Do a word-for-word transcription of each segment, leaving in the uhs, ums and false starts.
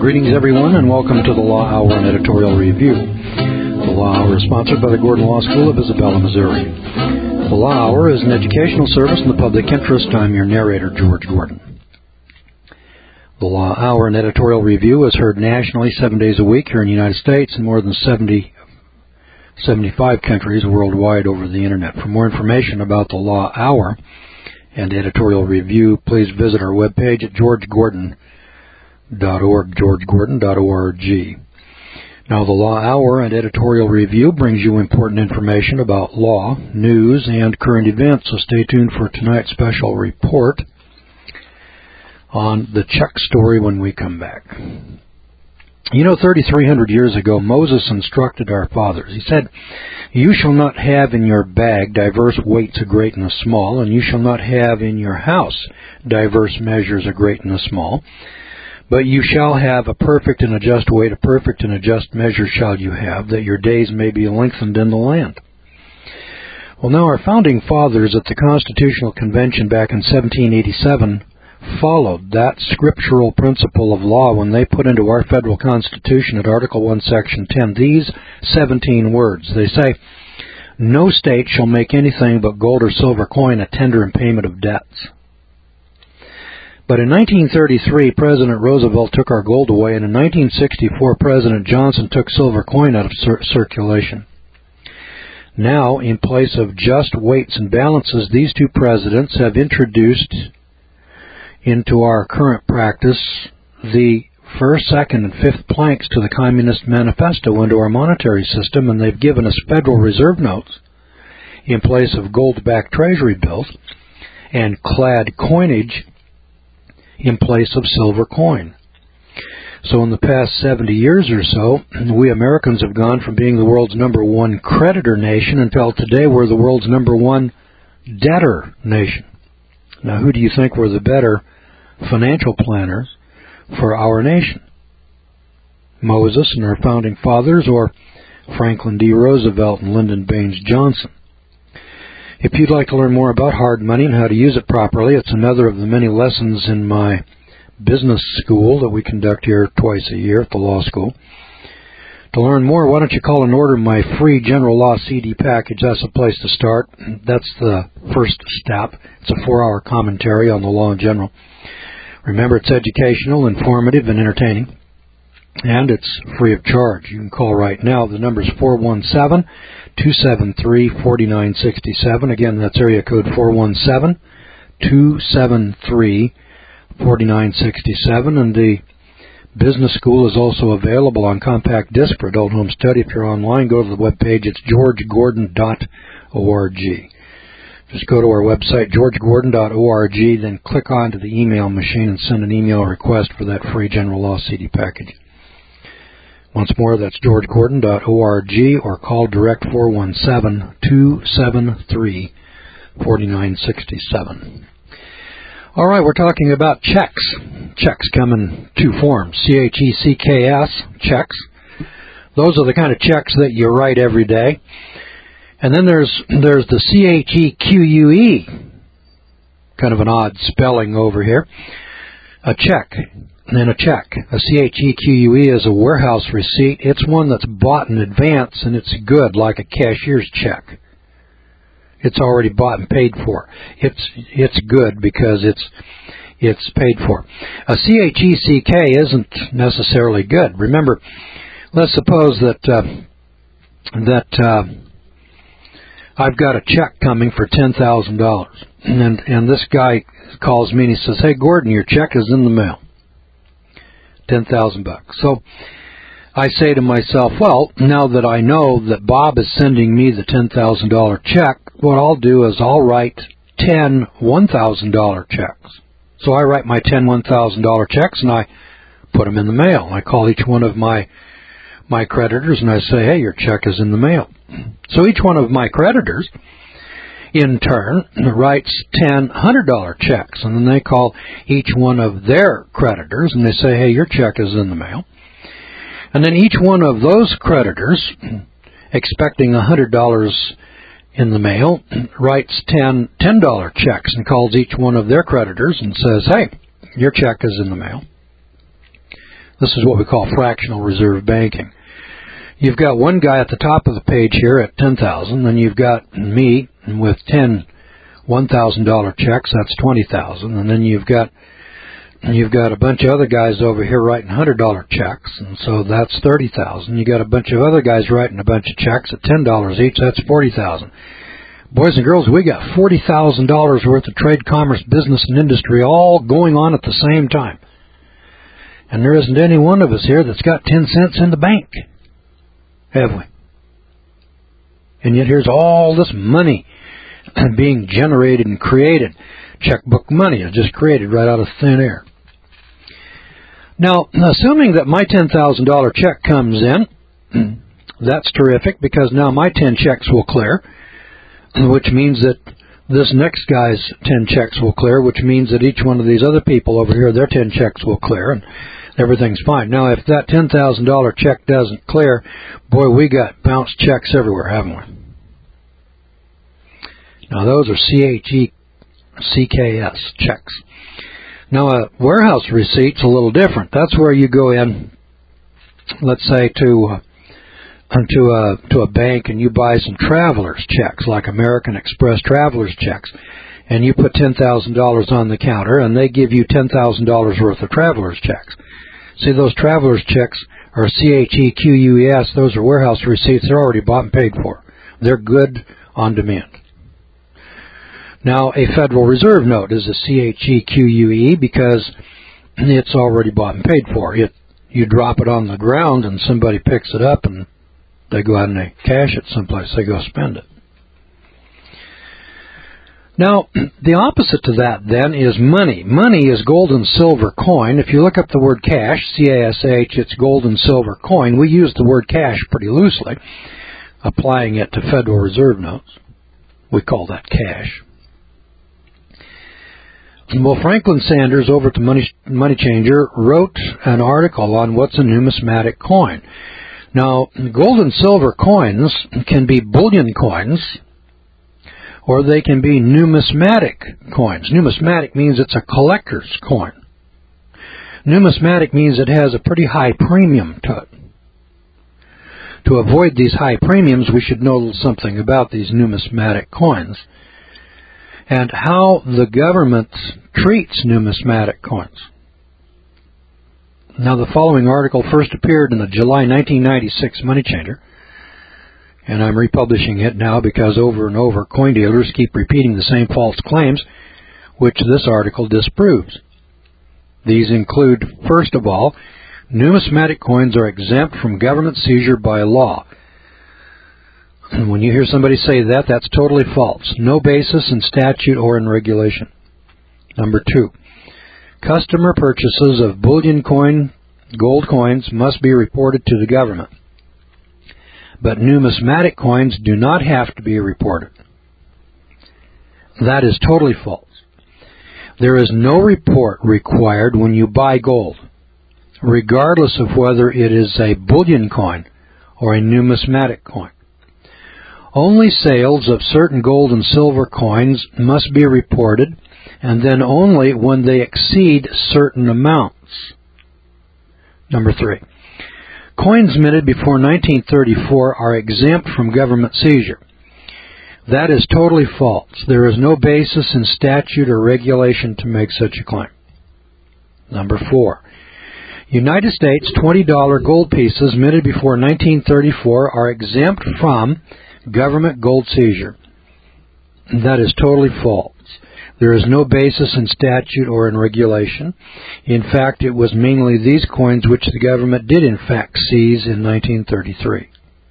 Greetings, everyone, and welcome to the Law Hour and Editorial Review. The Law Hour is sponsored by the Gordon Law School of Isabella, Missouri. The Law Hour is an educational service in the public interest. I'm your narrator, George Gordon. The Law Hour and Editorial Review is heard nationally seven days a week here in the United States and more than seventy, seventy-five countries worldwide over the Internet. For more information about the Law Hour and Editorial Review, please visit our webpage at george gordon dot org, george gordon dot org. Now, the Law Hour and Editorial Review brings you important information about law, news, and current events, so stay tuned for tonight's special report on the Chuck story when we come back. You know, thirty-three hundred years ago, Moses instructed our fathers. He said, "You shall not have in your bag diverse weights, a great and a small, and you shall not have in your house diverse measures, a great and a small. But you shall have a perfect and a just weight, a perfect and a just measure shall you have, that your days may be lengthened in the land." Well, now our founding fathers at the Constitutional Convention back in seventeen eighty-seven followed that scriptural principle of law when they put into our federal Constitution at Article one, Section ten these seventeen words. They say, "No state shall make anything but gold or silver coin a tender in payment of debts." But in nineteen thirty-three, President Roosevelt took our gold away, and in nineteen sixty-four, President Johnson took silver coin out of cir- circulation. Now, in place of just weights and balances, these two presidents have introduced into our current practice the first, second, and fifth planks to the Communist Manifesto into our monetary system, and they've given us Federal Reserve notes in place of gold-backed Treasury bills and clad coinage in place of silver coin. So in the past seventy years or so, we Americans have gone from being the world's number one creditor nation until today we're the world's number one debtor nation. Now, who do you think were the better financial planners for our nation? Moses and our founding fathers, or Franklin D. Roosevelt and Lyndon Baines Johnson? If you'd like to learn more about hard money and how to use it properly, it's another of the many lessons in my business school that we conduct here twice a year at the law school. To learn more, why don't you call and order my free General Law C D package? That's the place to start. That's the first step. It's a four-hour commentary on the law in general. Remember, it's educational, informative, and entertaining. And it's free of charge. You can call right now. The number is four one seven, two seven three, four nine six seven. Again, that's area code four one seven, two seven three, four nine six seven. And the business school is also available on compact disc for adult home study. If you're online, go to the webpage. It's george gordon dot org. Just go to our website, george gordon dot org, then click onto the email machine and send an email request for that free General Law C D package. Once more, that's george gordon dot org, or call direct four one seven, two seven three, four nine six seven. All right, we're talking about checks. Checks come in two forms, C H E C K S, checks. Those are the kind of checks that you write every day. And then there's there's the C H E Q U E, kind of an odd spelling over here, a check. And a check. A C H E Q U E is a warehouse receipt. It's one that's bought in advance, and it's good, like a cashier's check. It's already bought and paid for. It's it's good because it's it's paid for. A C H E C K isn't necessarily good. Remember, let's suppose that uh, that uh, I've got a check coming for ten thousand dollars, and and this guy calls me and he says, "Hey, Gordon, your check is in the mail. ten thousand bucks. So I say to myself, well, now that I know that Bob is sending me the ten thousand dollars check, what I'll do is I'll write ten one thousand dollars checks. So I write my ten one thousand dollars checks and I put them in the mail. I call each one of my my creditors and I say, hey, your check is in the mail. So each one of my creditors in turn writes ten one hundred dollars checks, and then they call each one of their creditors and they say, hey, your check is in the mail. And then each one of those creditors, expecting one hundred dollars in the mail, writes ten ten dollar checks and calls each one of their creditors and says, hey, your check is in the mail. This is what we call fractional reserve banking. You've got one guy at the top of the page here at ten thousand dollars, then you've got me with ten one thousand dollar checks, that's twenty thousand dollars, and then you've got you've got a bunch of other guys over here writing one hundred dollar checks, and so that's thirty thousand dollars. You got a bunch of other guys writing a bunch of checks at ten dollars each, that's forty thousand dollars. Boys and girls, we got forty thousand dollars worth of trade, commerce, business, and industry all going on at the same time. And there isn't any one of us here that's got ten cents in the bank, have we? And yet here's all this money being generated and created. Checkbook money is just created right out of thin air. Now, assuming that my ten thousand dollar check comes in, that's terrific, because now my ten checks will clear, which means that this next guy's ten checks will clear, which means that each one of these other people over here, their ten checks will clear, and everything's fine. Now, if that ten thousand dollar check doesn't clear, boy, we got bounced checks everywhere, haven't we? Now, those are C H E C K S checks. Now, a warehouse receipt's a little different. That's where you go in, let's say, to uh, to a to a bank, and you buy some travelers checks, like American Express travelers checks, and you put ten thousand dollars on the counter, and they give you ten thousand dollars worth of travelers checks. See, those travelers checks are C H E Q U E S. Those are warehouse receipts. They're already bought and paid for. They're good on demand. Now, a Federal Reserve note is a C H E Q U E because it's already bought and paid for. It, you drop it on the ground, and somebody picks it up, and they go out and they cash it someplace. They go spend it. Now, the opposite to that, then, is money. Money is gold and silver coin. If you look up the word cash, C A S H, it's gold and silver coin. We use the word cash pretty loosely, applying it to Federal Reserve notes. We call that cash. Well, Franklin Sanders over at the Money, Money Changer wrote an article on what's a numismatic coin. Now, gold and silver coins can be bullion coins, or they can be numismatic coins. Numismatic means it's a collector's coin. Numismatic means it has a pretty high premium to it. To avoid these high premiums, we should know something about these numismatic coins and how the government treats numismatic coins. Now, the following article first appeared in the July nineteen ninety-six Money Changer, and I'm republishing it now because over and over coin dealers keep repeating the same false claims, which this article disproves. These include, first of all, numismatic coins are exempt from government seizure by law. When you hear somebody say that, that's totally false. No basis in statute or in regulation. Number two, customer purchases of bullion coin, gold coins must be reported to the government. But numismatic coins do not have to be reported. That is totally false. There is no report required when you buy gold, regardless of whether it is a bullion coin or a numismatic coin. Only sales of certain gold and silver coins must be reported, and then only when they exceed certain amounts. Number three, coins minted before nineteen thirty-four are exempt from government seizure. That is totally false. There is no basis in statute or regulation to make such a claim. Number four, United States twenty dollar gold pieces minted before nineteen thirty-four are exempt from government gold seizure. That is totally false. There is no basis in statute or in regulation. In fact, it was mainly these coins which the government did in fact seize in nineteen thirty-three.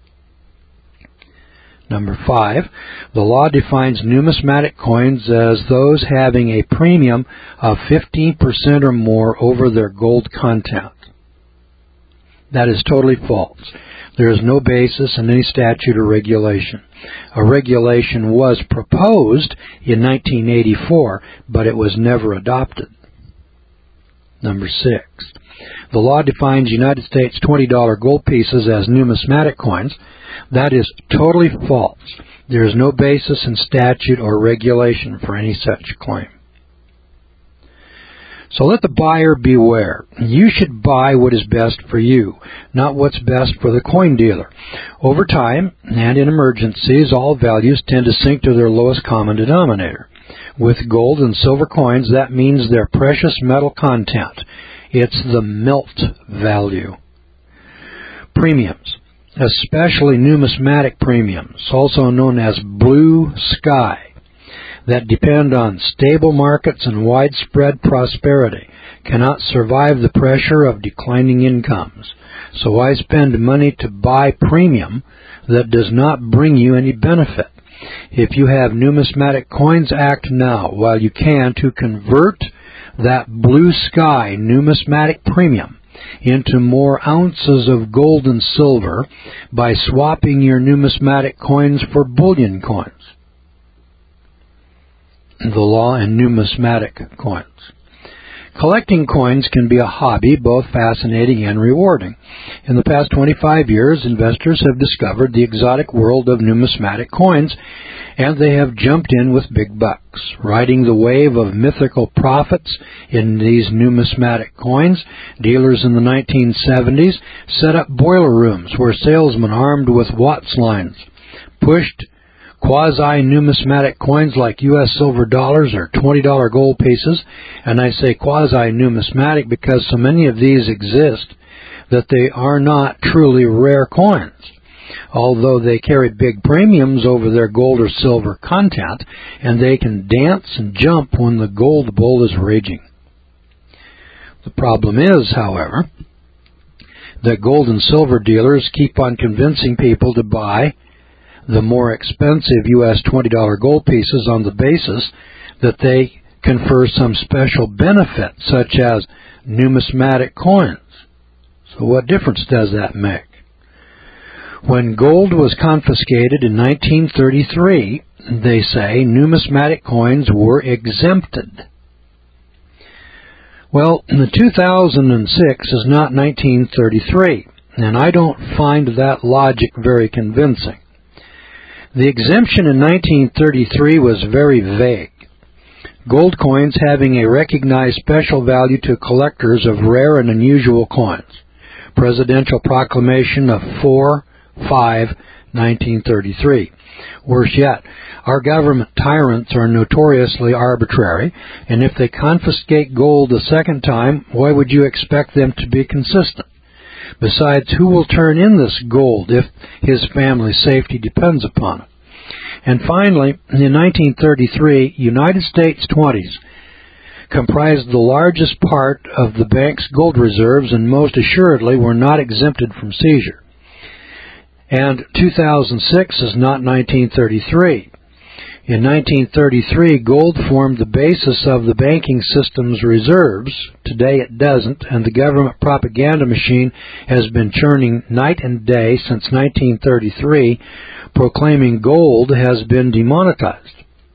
Number five, the law defines numismatic coins as those having a premium of fifteen percent or more over their gold content. That is totally false. There is no basis in any statute or regulation. A regulation was proposed in nineteen eighty-four, but it was never adopted. Number six, the law defines United States twenty dollar gold pieces as numismatic coins. That is totally false. There is no basis in statute or regulation for any such claim. So let the buyer beware. You should buy what is best for you, not what's best for the coin dealer. Over time, and in emergencies, all values tend to sink to their lowest common denominator. With gold and silver coins, that means their precious metal content. It's the melt value. Premiums, especially numismatic premiums, also known as blue sky, that depend on stable markets and widespread prosperity, cannot survive the pressure of declining incomes. So why spend money to buy premium that does not bring you any benefit? If you have numismatic coins, act now while you can to convert that blue sky numismatic premium into more ounces of gold and silver by swapping your numismatic coins for bullion coins. The law in numismatic coins. Collecting coins can be a hobby, both fascinating and rewarding. In the past twenty-five years, investors have discovered the exotic world of numismatic coins, and they have jumped in with big bucks. Riding the wave of mythical profits in these numismatic coins, dealers in the nineteen seventies set up boiler rooms where salesmen armed with Watts lines pushed quasi-numismatic coins like U S silver dollars or twenty dollar gold pieces, and I say quasi-numismatic because so many of these exist that they are not truly rare coins, although they carry big premiums over their gold or silver content, and they can dance and jump when the gold bull is raging. The problem is, however, that gold and silver dealers keep on convincing people to buy the more expensive U S twenty dollar gold pieces on the basis that they confer some special benefit, such as numismatic coins. So what difference does that make? When gold was confiscated in nineteen thirty-three, they say numismatic coins were exempted. Well, the two thousand six is not nineteen thirty-three, and I don't find that logic very convincing. The exemption in nineteen thirty-three was very vague. Gold coins having a recognized special value to collectors of rare and unusual coins. Presidential Proclamation of four five nineteen thirty-three. Worse yet, our government tyrants are notoriously arbitrary, and if they confiscate gold a second time, why would you expect them to be consistent? Besides, who will turn in this gold if his family's safety depends upon it? And finally, in nineteen thirty-three, United States twenties comprised the largest part of the bank's gold reserves and most assuredly were not exempted from seizure. And two thousand six is not nineteen thirty-three. In nineteen thirty-three, gold formed the basis of the banking system's reserves. Today it doesn't, and the government propaganda machine has been churning night and day since nineteen thirty-three, proclaiming gold has been demonetized.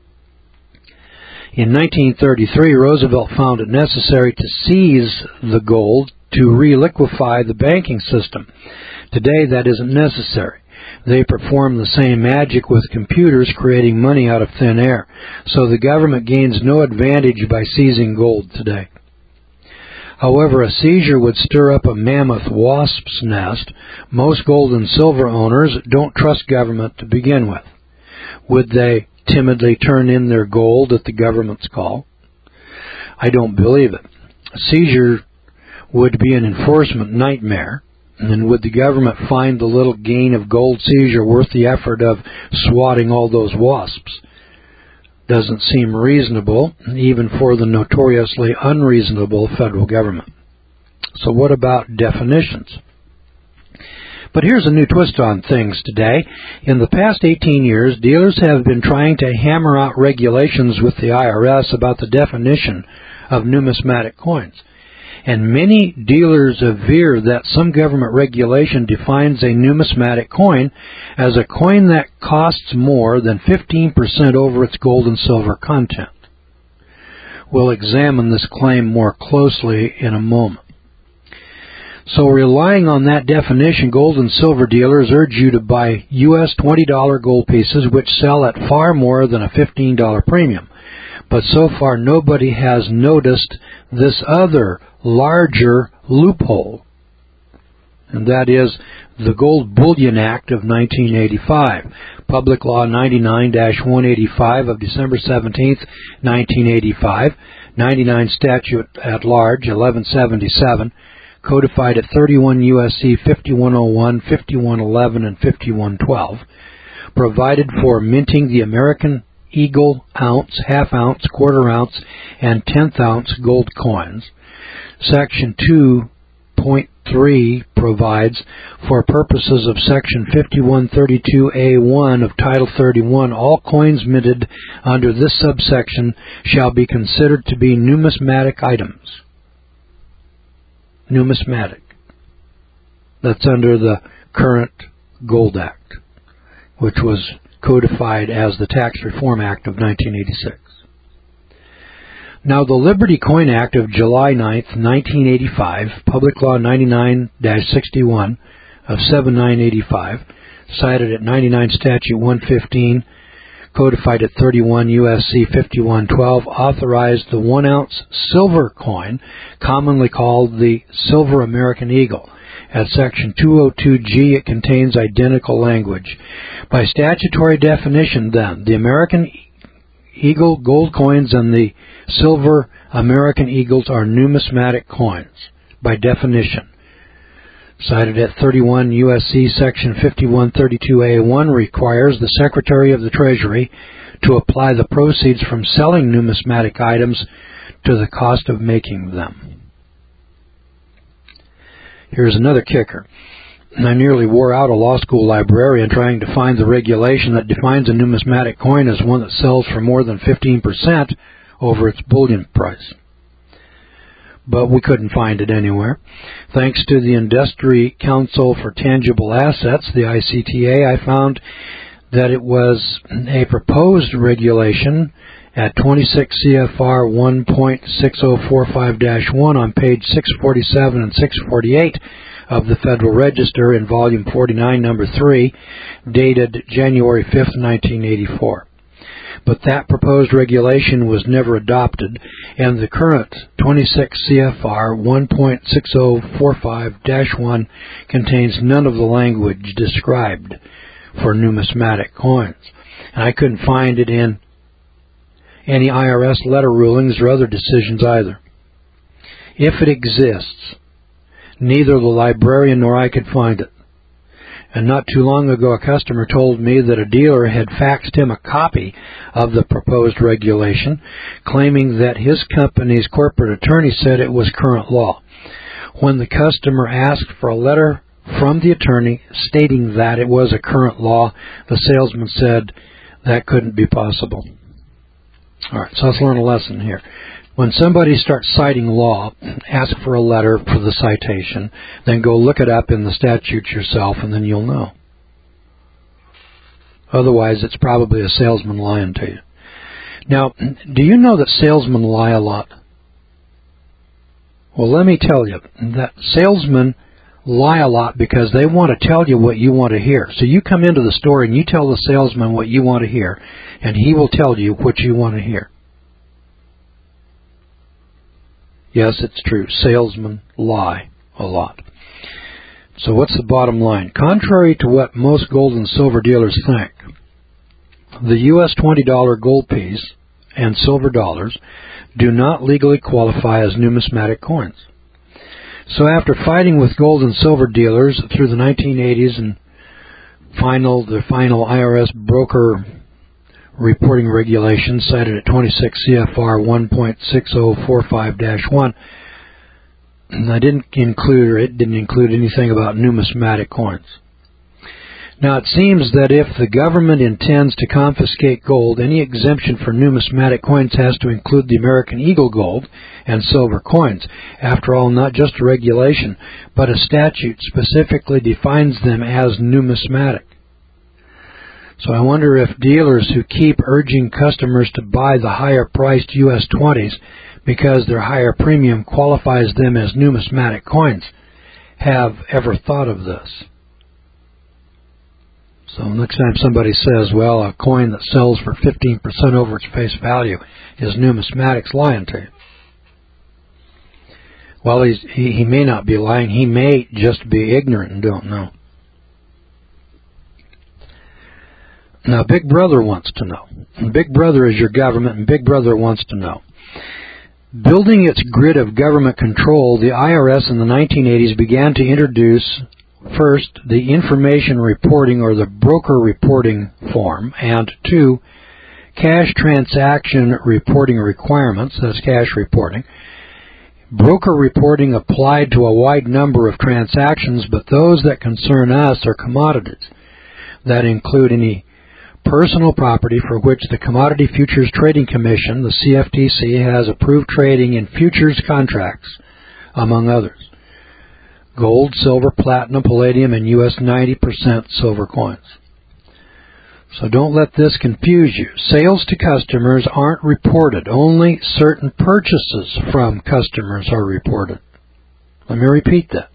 In nineteen thirty-three, Roosevelt found it necessary to seize the gold to re-liquefy the banking system. Today that isn't necessary. They perform the same magic with computers, creating money out of thin air. So the government gains no advantage by seizing gold today. However, a seizure would stir up a mammoth wasp's nest. Most gold and silver owners don't trust government to begin with. Would they timidly turn in their gold at the government's call? I don't believe it. A seizure would be an enforcement nightmare. And would the government find the little gain of gold seizure worth the effort of swatting all those wasps? Doesn't seem reasonable, even for the notoriously unreasonable federal government. So what about definitions? But here's a new twist on things today. In the past eighteen years, dealers have been trying to hammer out regulations with the I R S about the definition of numismatic coins. And many dealers aver that some government regulation defines a numismatic coin as a coin that costs more than fifteen percent over its gold and silver content. We'll examine this claim more closely in a moment. So relying on that definition, gold and silver dealers urge you to buy U S twenty dollar gold pieces which sell at far more than a fifteen dollar premium. But so far nobody has noticed this other larger loophole, and that is the Gold Bullion Act of nineteen eighty-five, Public Law ninety-nine dash one eighty-five of December seventeenth, nineteen eighty-five, ninety-nine Statute at Large, eleven seventy-seven, codified at thirty-one U S C fifty-one oh one, fifty-one eleven, and fifty-one twelve, provided for minting the American Eagle ounce, half ounce, quarter ounce, and tenth ounce gold coins. Section two point three provides, for purposes of Section fifty-one thirty-two A one of Title thirty-one, all coins minted under this subsection shall be considered to be numismatic items. Numismatic. That's under the current Gold Act, which was codified as the Tax Reform Act of nineteen eighty-six. Now, the Liberty Coin Act of July ninth, nineteen eighty-five, Public Law ninety-nine dash sixty-one of seven nine eighty-five, cited at ninety-nine Statute one fifteen, codified at thirty-one U S C fifty-one twelve, authorized the one-ounce silver coin, commonly called the Silver American Eagle. At Section two oh two G, it contains identical language. By statutory definition, then, the American Eagle gold coins and the Silver American Eagles are numismatic coins, by definition. Cited at thirty-one U S C Section fifty-one thirty-two A one requires the Secretary of the Treasury to apply the proceeds from selling numismatic items to the cost of making them. Here's another kicker. I nearly wore out a law school librarian trying to find the regulation that defines a numismatic coin as one that sells for more than fifteen percent over its bullion price. But we couldn't find it anywhere. Thanks to the Industry Council for Tangible Assets, the I C T A, I found that it was a proposed regulation at twenty-six C F R one point six oh four five dash one on page six forty-seven and six forty-eight of the Federal Register in volume forty-nine, number three, dated January fifth, nineteen eighty-four. But that proposed regulation was never adopted, and the current twenty-six C F R one point six oh four five dash one contains none of the language described for numismatic coins. And I couldn't find it in any I R S letter rulings or other decisions either. If it exists, neither the librarian nor I could find it. And not too long ago, a customer told me that a dealer had faxed him a copy of the proposed regulation, claiming that his company's corporate attorney said it was current law. When the customer asked for a letter from the attorney stating that it was a current law, the salesman said that couldn't be possible. All right, so let's learn a lesson here. When somebody starts citing law, ask for a letter for the citation, then go look it up in the statutes yourself, and then you'll know. Otherwise, it's probably a salesman lying to you. Now, do you know that salesmen lie a lot? Well, let me tell you that salesmen lie a lot because they want to tell you what you want to hear. So you come into the store and you tell the salesman what you want to hear, and he will tell you what you want to hear. Yes, it's true. Salesmen lie a lot. So what's the bottom line? Contrary to what most gold and silver dealers think, the U S twenty dollar gold piece and silver dollars do not legally qualify as numismatic coins. So after fighting with gold and silver dealers through the nineteen eighties and final the final I R S broker reporting regulations cited at twenty-six C F R one point six oh four five dash one, I didn't include, or it didn't include anything about numismatic coins. Now, it seems that if the government intends to confiscate gold, any exemption for numismatic coins has to include the American Eagle gold and silver coins. After all, not just a regulation, but a statute specifically defines them as numismatic. So I wonder if dealers who keep urging customers to buy the higher-priced U S twenties because their higher premium qualifies them as numismatic coins have ever thought of this. So next time somebody says, well, a coin that sells for fifteen percent over its face value is numismatics lying to you. Well, he's, he, he may not be lying. He may just be ignorant and don't know. Now, Big Brother wants to know. And Big Brother is your government, and Big Brother wants to know. Building its grid of government control, the I R S in the nineteen eighties began to introduce, first, the information reporting or the broker reporting form, and two, cash transaction reporting requirements, that's cash reporting. Broker reporting applied to a wide number of transactions, but those that concern us are commodities that include any personal property for which the Commodity Futures Trading Commission, the C F T C, has approved trading in futures contracts, among others. Gold, silver, platinum, palladium, and U S ninety percent silver coins. So don't let this confuse you. Sales to customers aren't reported. Only certain purchases from customers are reported. Let me repeat that.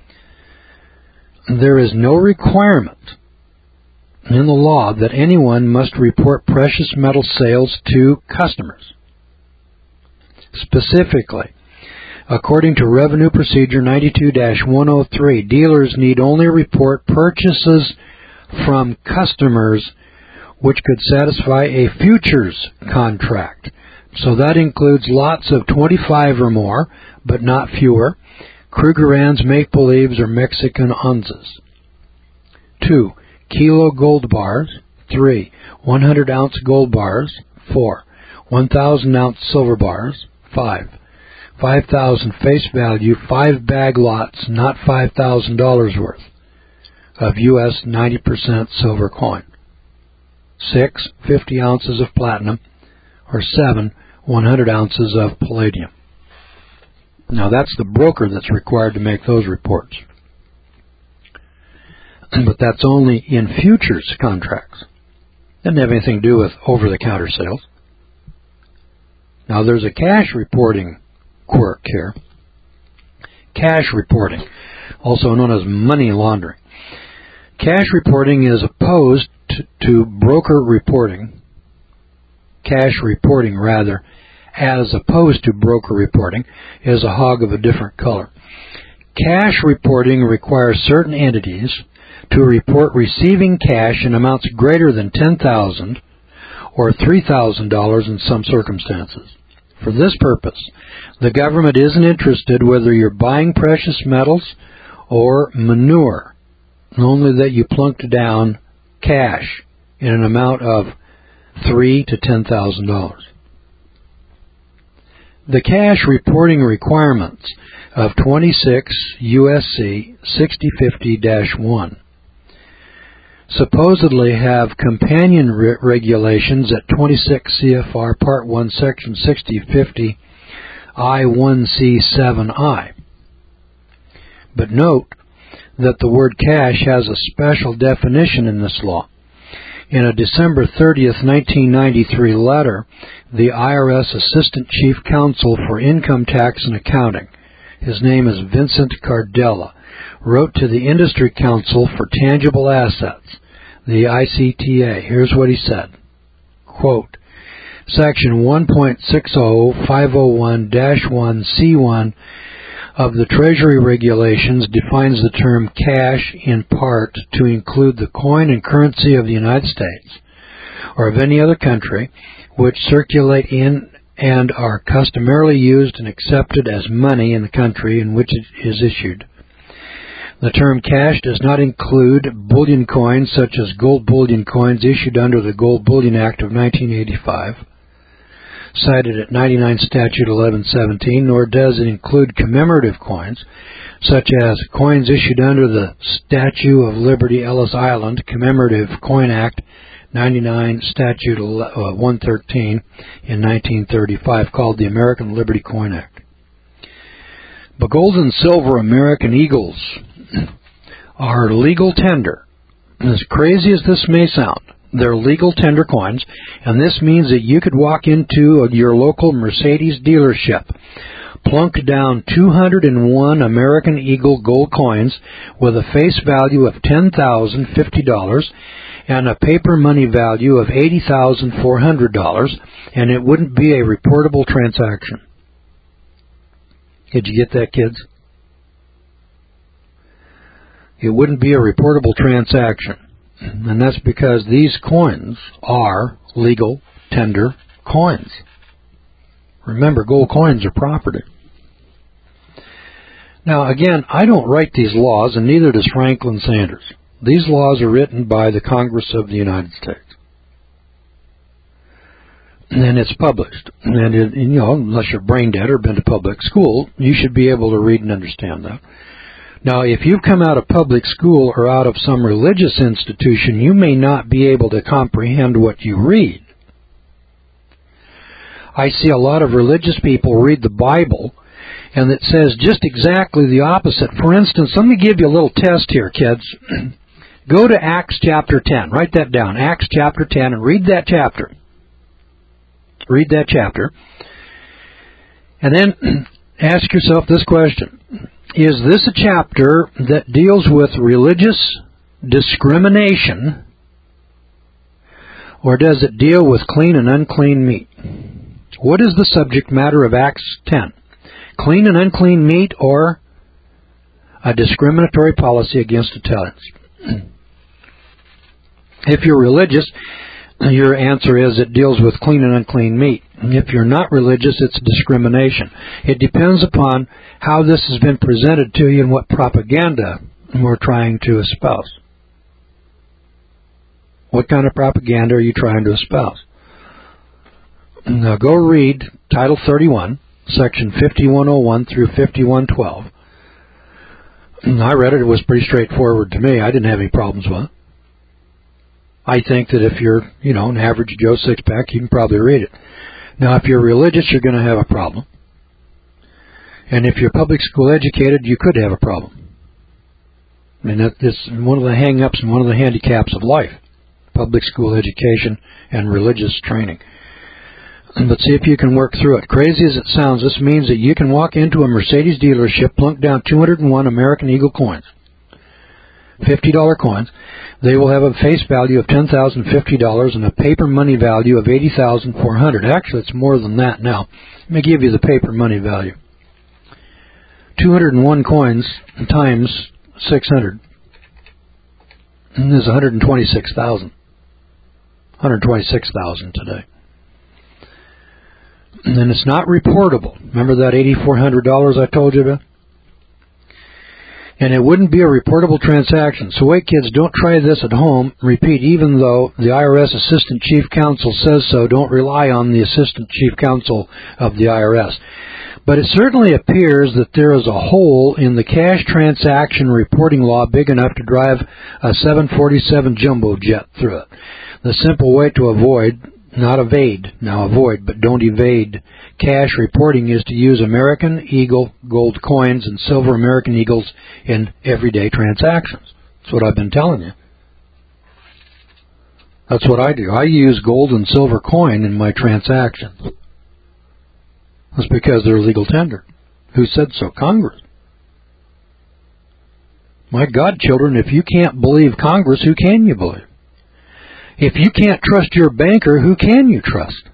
There is no requirement in the law that anyone must report precious metal sales to customers. Specifically, according to Revenue Procedure ninety-two dash one oh three, dealers need only report purchases from customers which could satisfy a futures contract. So that includes lots of twenty-five or more, but not fewer, Krugerrands, make-believes, or Mexican onzas. Two, kilo gold bars. Three, one hundred ounce gold bars. Four, one thousand ounce silver bars. Five, five thousand face value, five bag lots, not five thousand dollars worth, of U S ninety percent silver coin. Six, fifty ounces of platinum, or seven, one hundred ounces of palladium. Now that's the broker that's required to make those reports. But that's only in futures contracts. Doesn't have anything to do with over-the-counter sales. Now there's a cash reporting quirk here. Cash reporting, also known as money laundering. Cash reporting is opposed to, to broker reporting, cash reporting rather, as opposed to broker reporting, is a hog of a different color. Cash reporting requires certain entities to report receiving cash in amounts greater than ten thousand dollars or three thousand dollars in some circumstances. For this purpose, the government isn't interested whether you're buying precious metals or manure, only that you plunked down cash in an amount of three to ten thousand dollars. The cash reporting requirements of twenty-six U S C sixty fifty dash one supposedly have companion re- regulations at twenty-six C F R Part one, Section sixty fifty I one C seven I. But note that the word cash has a special definition in this law. In a December thirtieth, nineteen ninety-three letter, the I R S Assistant Chief Counsel for Income Tax and Accounting, his name is Vincent Cardella, wrote to the Industry Council for Tangible Assets, the I C T A. Here's what he said. Quote, Section one point six oh five oh one dash one C one of the Treasury Regulations defines the term cash in part to include the coin and currency of the United States or of any other country which circulate in and are customarily used and accepted as money in the country in which it is issued. The term cash does not include bullion coins such as gold bullion coins issued under the Gold Bullion Act of nineteen eighty-five, cited at ninety-nine Statute eleven seventeen, nor does it include commemorative coins, such as coins issued under the Statue of Liberty, Ellis Island, Commemorative Coin Act, ninety-nine Statute one thirteen in nineteen thirty-five, called the American Liberty Coin Act. But gold and silver American Eagles are legal tender. As crazy as this may sound, they're legal tender coins, and this means that you could walk into your local Mercedes dealership, plunk down two hundred one American Eagle gold coins with a face value of ten thousand fifty dollars, and a paper money value of eighty thousand four hundred dollars, and it wouldn't be a reportable transaction. Did you get that, kids? It wouldn't be a reportable transaction, and that's because these coins are legal tender coins. Remember, gold coins are property. Now, again, I don't write these laws, and neither does Franklin Sanders. These laws are written by the Congress of the United States. And it's published. And, it, you know, unless you're brain dead or been to public school, you should be able to read and understand that. Now, if you've come out of public school or out of some religious institution, you may not be able to comprehend what you read. I see a lot of religious people read the Bible, and it says just exactly the opposite. For instance, let me give you a little test here, kids. Go to Acts chapter ten. Write that down. Acts chapter ten, and read that chapter. Read that chapter. And then ask yourself this question. Is this a chapter that deals with religious discrimination, or does it deal with clean and unclean meat? What is the subject matter of Acts ten? Clean and unclean meat, or a discriminatory policy against Italians? If you're religious, your answer is it deals with clean and unclean meat. If you're not religious, it's discrimination. It depends upon how this has been presented to you and what propaganda we're trying to espouse. What kind of propaganda are you trying to espouse? Now go read Title thirty-one, Section fifty-one oh one through fifty-one twelve. I read it. It was pretty straightforward to me. I didn't have any problems with it. I think that if you're, you know, an average Joe six-pack, you can probably read it. Now, if you're religious, you're going to have a problem. And if you're public school educated, you could have a problem. I mean, that is one of the hang-ups and one of the handicaps of life, public school education and religious training. But see if you can work through it. Crazy as it sounds, this means that you can walk into a Mercedes dealership, plunk down two hundred one American Eagle coins, fifty dollar coins. They will have a face value of ten thousand fifty dollars and a paper money value of eighty thousand four hundred dollars. Actually, it's more than that now. Let me give you the paper money value. two hundred one coins times six hundred is one hundred twenty-six thousand. one hundred twenty-six thousand today. And then it's not reportable. Remember that eight thousand four hundred dollars I told you about? And it wouldn't be a reportable transaction. So wait, kids, don't try this at home. Repeat, even though the I R S Assistant Chief Counsel says so, don't rely on the Assistant Chief Counsel of the I R S. But it certainly appears that there is a hole in the cash transaction reporting law big enough to drive a seven forty-seven jumbo jet through it. The simple way to avoid, not evade, now avoid, but don't evade cash reporting is to use American Eagle gold coins and silver American Eagles in everyday transactions. That's what I've been telling you. That's what I do. I use gold and silver coin in my transactions. That's because they're legal tender. Who said so? Congress. My God, children, if you can't believe Congress, who can you believe? If you can't trust your banker, who can you trust?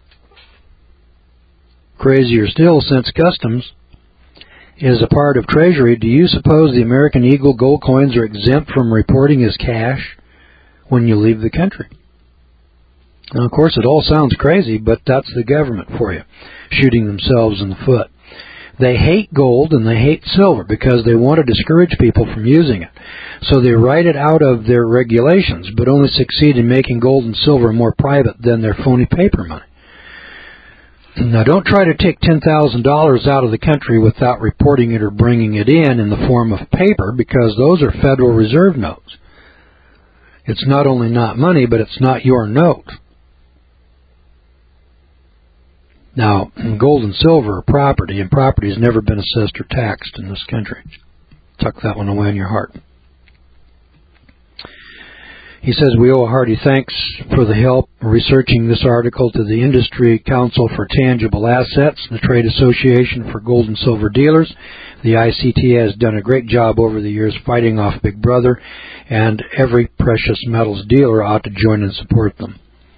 Crazier still, since Customs is a part of Treasury, do you suppose the American Eagle gold coins are exempt from reporting as cash when you leave the country? Now, of course, it all sounds crazy, but that's the government for you, shooting themselves in the foot. They hate gold and they hate silver because they want to discourage people from using it. So they write it out of their regulations, but only succeed in making gold and silver more private than their phony paper money. Now, don't try to take ten thousand dollars out of the country without reporting it or bringing it in in the form of paper, because those are Federal Reserve notes. It's not only not money, but it's not your note. Now, gold and silver are property, and property has never been assessed or taxed in this country. Tuck that one away in your heart. He says, we owe a hearty thanks for the help researching this article to the Industry Council for Tangible Assets, the Trade Association for Gold and Silver Dealers. The I C T A has done a great job over the years fighting off Big Brother, and every precious metals dealer ought to join and support them.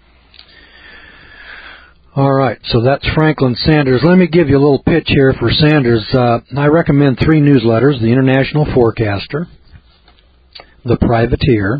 All right, so that's Franklin Sanders. Let me give you a little pitch here for Sanders. Uh, I recommend three newsletters: the International Forecaster, the Privateer,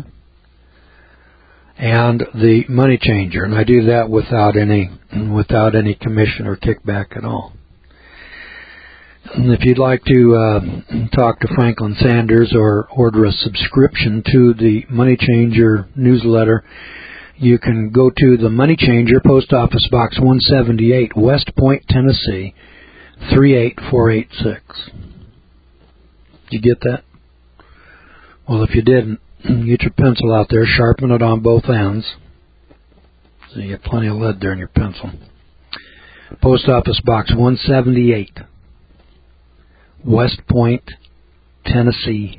and the Money Changer. And I do that without any without any commission or kickback at all. And if you'd like to uh, talk to Franklin Sanders or order a subscription to the Money Changer newsletter, you can go to the Money Changer, Post Office Box one seventy-eight, West Point, Tennessee, three eight four eight six. Did you get that? Well, if you didn't, get your pencil out there, sharpen it on both ends, so you get plenty of lead there in your pencil. Post Office Box one seventy-eight, West Point, Tennessee,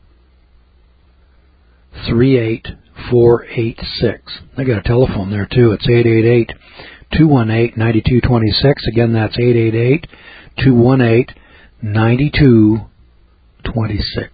three eight four eight six. I got a telephone there too. It's eight eight eight, two one eight, nine two two six. Again, that's eight eight eight, two one eight, nine two two six.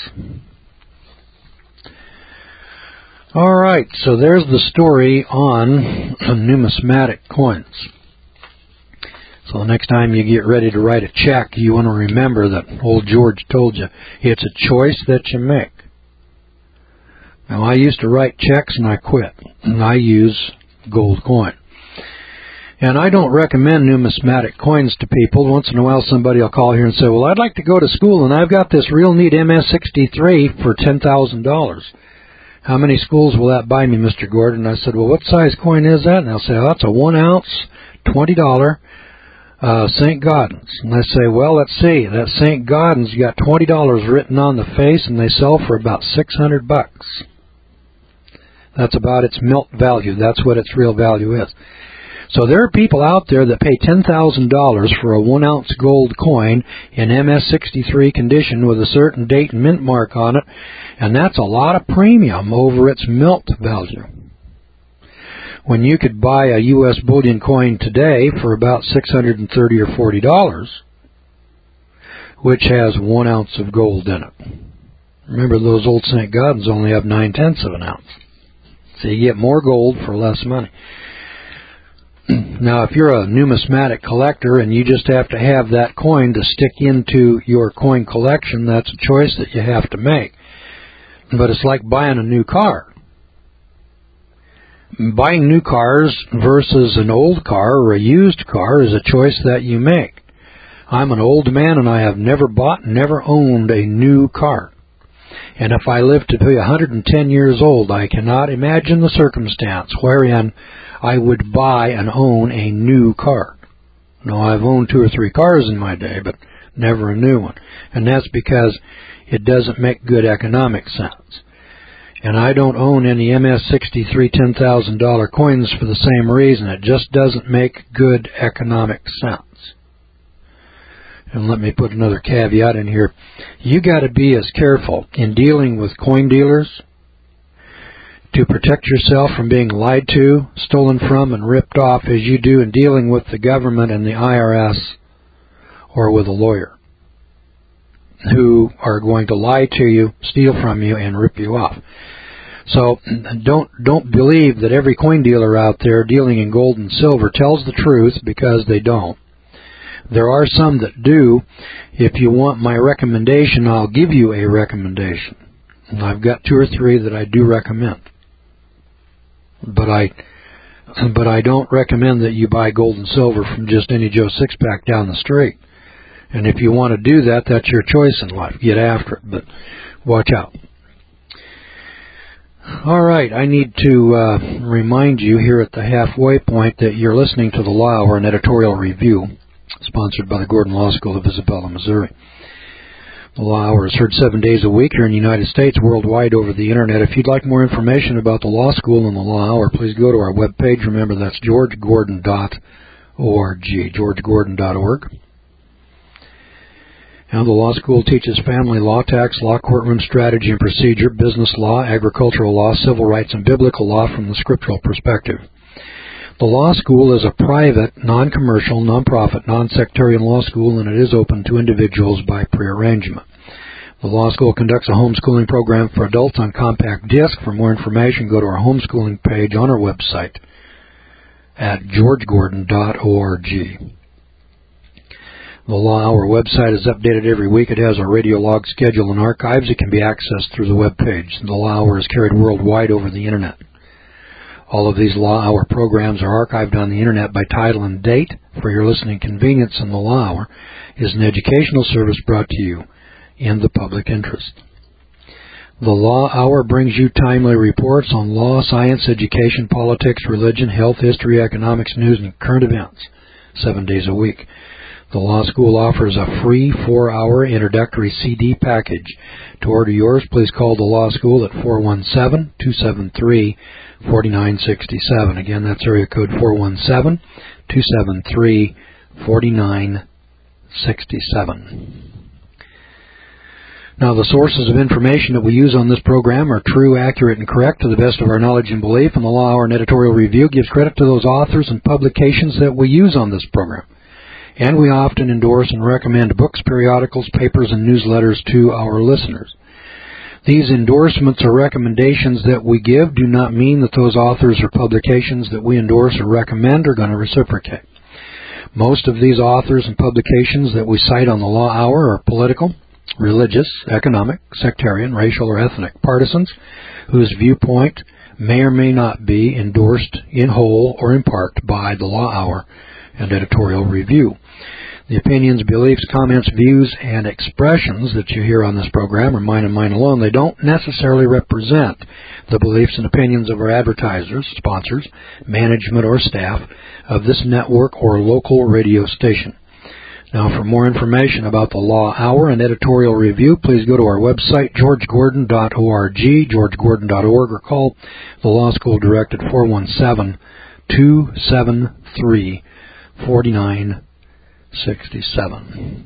All right, so there's the story on numismatic coins. So the next time you get ready to write a check, you want to remember that old George told you, it's a choice that you make. Now, I used to write checks and I quit, and I use gold coin. And I don't recommend numismatic coins to people. Once in a while somebody will call here and say, well, I'd like to go to school and I've got this real neat M S sixty-three for ten thousand dollars. How many schools will that buy me, Mister Gordon? And I said, well, what size coin is that? And they'll say, oh, that's a one ounce, twenty dollars uh, Saint Gaudens. And I say, well, let's see. That Saint Gaudens, you got twenty dollars written on the face, and they sell for about six hundred bucks. That's about its melt value. That's what its real value is. So there are people out there that pay ten thousand dollars for a one ounce gold coin in M S sixty-three condition with a certain date and mint mark on it, and that's a lot of premium over its melt value. When you could buy a U S bullion coin today for about six hundred thirty dollars or forty dollars, which has one ounce of gold in it. Remember, those old Saint Gaudens only have nine-tenths of an ounce. So you get more gold for less money. Now, if you're a numismatic collector and you just have to have that coin to stick into your coin collection, that's a choice that you have to make. But it's like buying a new car. Buying new cars versus an old car or a used car is a choice that you make. I'm an old man and I have never bought, never owned a new car. And if I live to be one hundred ten years old, I cannot imagine the circumstance wherein I would buy and own a new car. No, I've owned two or three cars in my day, but never a new one. And that's because it doesn't make good economic sense. And I don't own any M S sixty-three ten thousand dollar coins for the same reason. It just doesn't make good economic sense. And let me put another caveat in here. You got to be as careful in dealing with coin dealers to protect yourself from being lied to, stolen from, and ripped off as you do in dealing with the government and the I R S or with a lawyer who are going to lie to you, steal from you, and rip you off. So don't don't believe that every coin dealer out there dealing in gold and silver tells the truth, because they don't. There are some that do. If you want my recommendation, I'll give you a recommendation. And I've got two or three that I do recommend. But I but I don't recommend that you buy gold and silver from just any Joe Sixpack down the street. And if you want to do that, that's your choice in life. Get after it, but watch out. All right, I need to uh, remind you here at the halfway point that you're listening to the Law Hour, an editorial review, sponsored by the Gordon Law School of Isabella, Missouri. The Law Hour is heard seven days a week here in the United States, worldwide over the Internet. If you'd like more information about the Law School and the Law Hour, please go to our webpage. Remember, that's george gordon dot org, george gordon dot org. Now, the law school teaches family law, tax law, courtroom strategy and procedure, business law, agricultural law, civil rights, and biblical law from the scriptural perspective. The law school is a private, non-commercial, non-profit, non-sectarian law school, and it is open to individuals by prearrangement. The law school conducts a homeschooling program for adults on compact disc. For more information, go to our homeschooling page on our website at george gordon dot org. The Law Hour website is updated every week. It has a radio log schedule and archives. It can be accessed through the web page. The Law Hour is carried worldwide over the Internet. All of these Law Hour programs are archived on the Internet by title and date. For your listening convenience, and the Law Hour is an educational service brought to you in the public interest. The Law Hour brings you timely reports on law, science, education, politics, religion, health, history, economics, news, and current events, seven days a week. The Law School offers a free four-hour introductory C D package. To order yours, please call the Law School at four one seven, two seven three, four nine six seven. Again, that's area code four one seven, two seven three, four nine six seven. Now, the sources of information that we use on this program are true, accurate, and correct to the best of our knowledge and belief, and the Law Hour and Editorial Review gives credit to those authors and publications that we use on this program. And we often endorse and recommend books, periodicals, papers, and newsletters to our listeners. These endorsements or recommendations that we give do not mean that those authors or publications that we endorse or recommend are going to reciprocate. Most of these authors and publications that we cite on the Law Hour are political, religious, economic, sectarian, racial, or ethnic partisans whose viewpoint may or may not be endorsed in whole or in part by the Law Hour and Editorial Review. The opinions, beliefs, comments, views, and expressions that you hear on this program are mine and mine alone. They don't necessarily represent the beliefs and opinions of our advertisers, sponsors, management, or staff of this network or local radio station. Now, for more information about the Law Hour and Editorial Review, please go to our website, george gordon dot org, george gordon dot org, or call the Law School Direct at four one seven, two seven three, four nine six seven.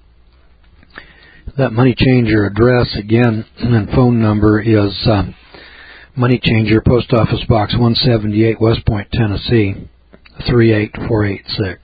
That Money Changer address again and phone number is uh, Money Changer, Post Office Box one seventy-eight, West Point, Tennessee, three eight four eight six.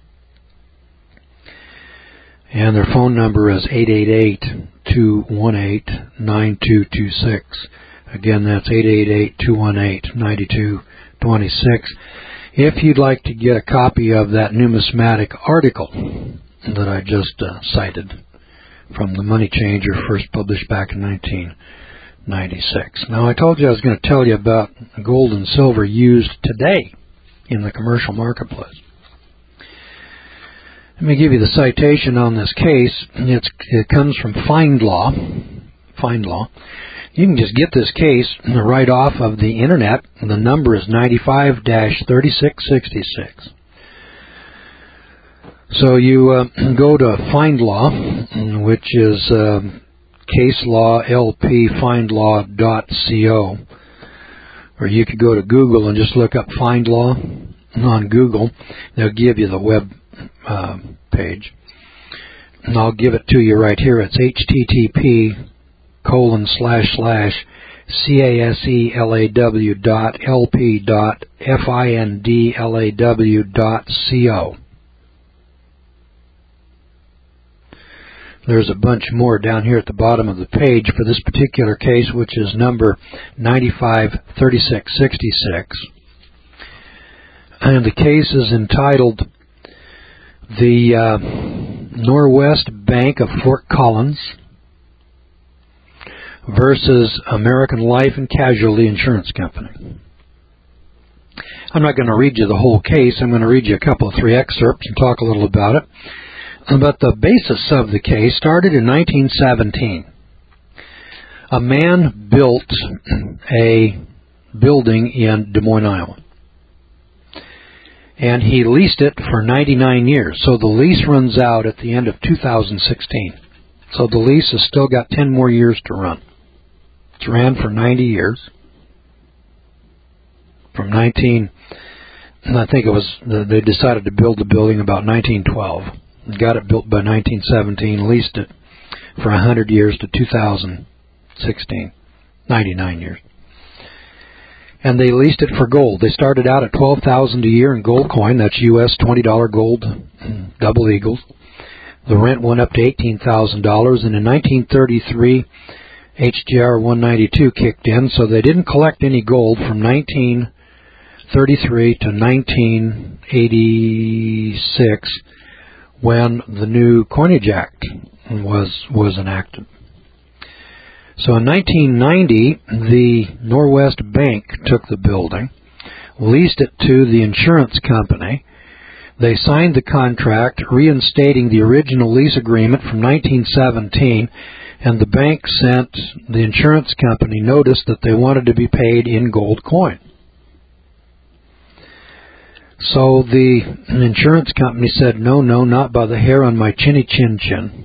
And their phone number is eight eight eight, two one eight, nine two two six. Again, that's eight eight eight, two one eight, nine two two six. If you'd like to get a copy of that numismatic article that I just uh, cited from the Money Changer, first published back in nineteen ninety-six. Now, I told you I was going to tell you about gold and silver used today in the commercial marketplace. Let me give you the citation on this case. It's, it comes from FindLaw. FindLaw. You can just get this case right off of the Internet. The number is ninety-five dash thirty-six sixty-six. So you uh, go to FindLaw, which is uh, case law l p find law dot co, or you could go to Google and just look up FindLaw on Google. They'll give you the web uh, page. And I'll give it to you right here. It's H T T P colon slash slash C A S E L A W dot L P dot F I N D L A W dot C O. There's a bunch more down here at the bottom of the page for this particular case, which is number ninety-five thirty-six sixty-six. And the case is entitled The uh, Norwest Bank of Fort Collins versus American Life and Casualty Insurance Company. I'm not going to read you the whole case. I'm going to read you a couple of three excerpts and talk a little about it. But the basis of the case started in nineteen seventeen. A man built a building in Des Moines, Iowa. And he leased it for ninety-nine years. So the lease runs out at the end of two thousand sixteen. So the lease has still got ten more years to run. It's ran for ninety years. From nineteen, I think it was, they decided to build the building about nineteen twelve. got it built by nineteen seventeen, leased it for one hundred years to two thousand sixteen, ninety-nine years. And they leased it for gold. They started out at twelve thousand dollars a year in gold coin. That's U S twenty dollar gold, double eagles. The rent went up to eighteen thousand dollars, and in nineteen thirty-three, H J R one ninety-two kicked in, so they didn't collect any gold from nineteen thirty-three to nineteen eighty-six, when the new Coinage Act was was enacted. So in nineteen ninety, the Norwest Bank took the building, leased it to the insurance company. They signed the contract reinstating the original lease agreement from nineteen seventeen, and the bank sent the insurance company notice that they wanted to be paid in gold coin. So the insurance company said, no, no, not by the hair on my chinny chin chin.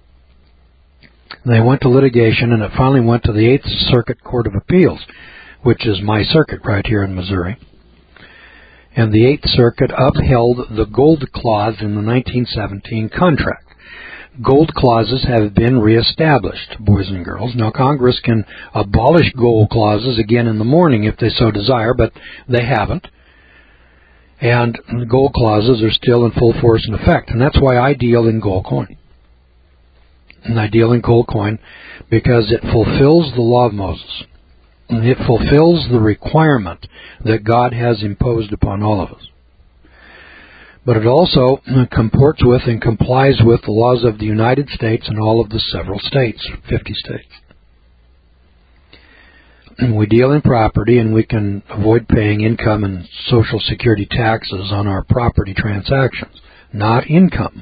They went to litigation, and it finally went to the Eighth Circuit Court of Appeals, which is my circuit right here in Missouri. And the Eighth Circuit upheld the gold clause in the nineteen seventeen contract. Gold clauses have been reestablished, boys and girls. Now, Congress can abolish gold clauses again in the morning if they so desire, but they haven't. And the gold clauses are still in full force and effect, and that's why I deal in gold coin. And I deal in gold coin because it fulfills the law of Moses. And it fulfills the requirement that God has imposed upon all of us. But it also comports with and complies with the laws of the United States and all of the several states, fifty states. And we deal in property, and we can avoid paying income and Social Security taxes on our property transactions, not income.